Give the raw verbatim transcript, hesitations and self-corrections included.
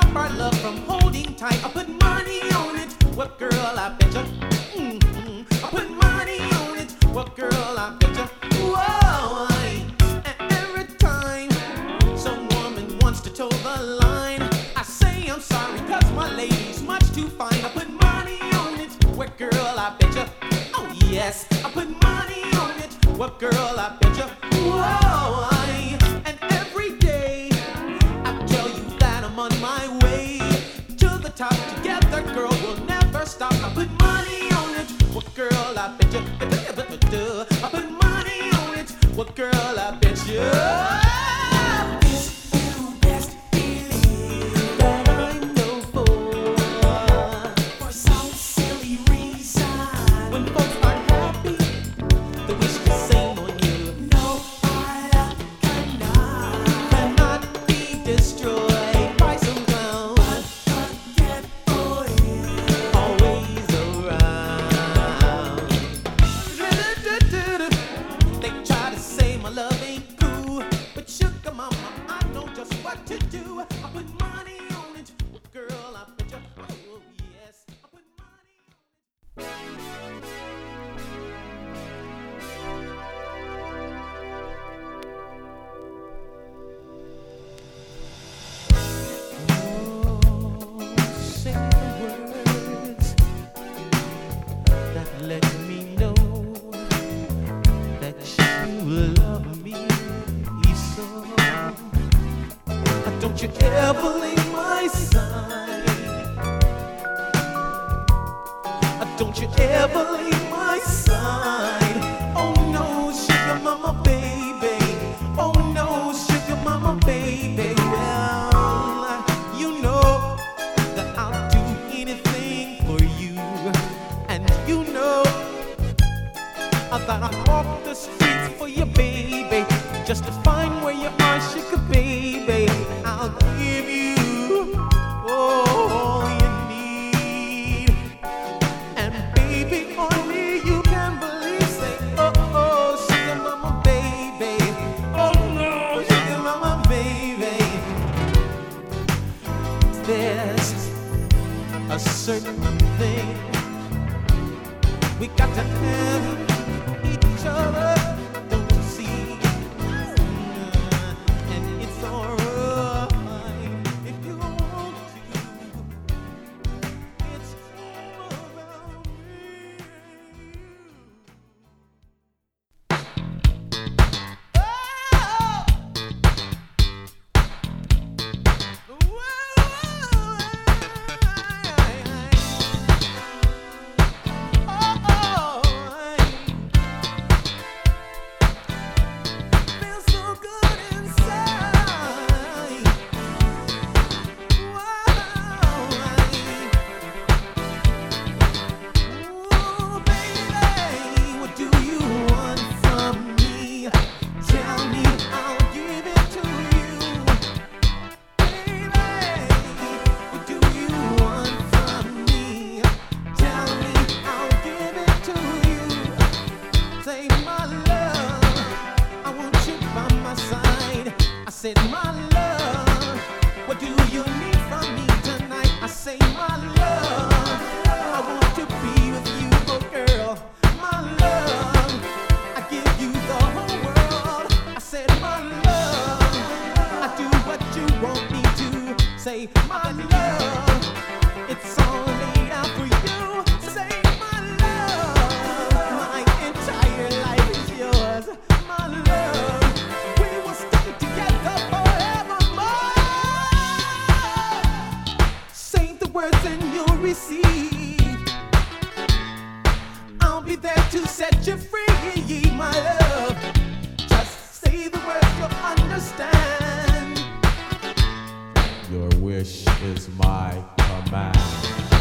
stop our love from holding tight. I put money on it. What girl, I betcha. Mm-hmm. I put money on it. What girl, I betcha. Whoa, I, and every time some woman wants to toe the line, I say I'm sorry, cause my lady's much too fine. I put money on it. What girl, I betcha. Oh yes, I put money on it. What girl, I betcha. Whoa, I, and every day I tell you that I'm on my way to the top. Together, girl, we'll never stop. I put money on it. What girl, I betcha. I put money on it. What girl, I betcha. Don't you ever leave my side. Don't you ever leave my side. Oh no, sugar mama baby. Oh no, sugar mama baby. Well, you know that I'll do anything for you. And you know that I walk the streets for you, baby. Just to find where you are, sugar baby. I'll give you all you need. And baby, only you can believe. Say, oh, oh, sugar mama, baby. Oh, no, sugar mama, baby. There's a certain thing we got to have each other. I said, my love, what do you need from me tonight? I say, my love, I want to be with you, oh girl. My love, I give you the whole world. I said, my love, I do what you want me to. Say, my love, it's all laid out for you. Say, my love, my entire life is yours. My love, we will stay together forevermore. Say the words and you'll receive. I'll be there to set you free, my love. Just say the words, you'll understand. Your wish is my command.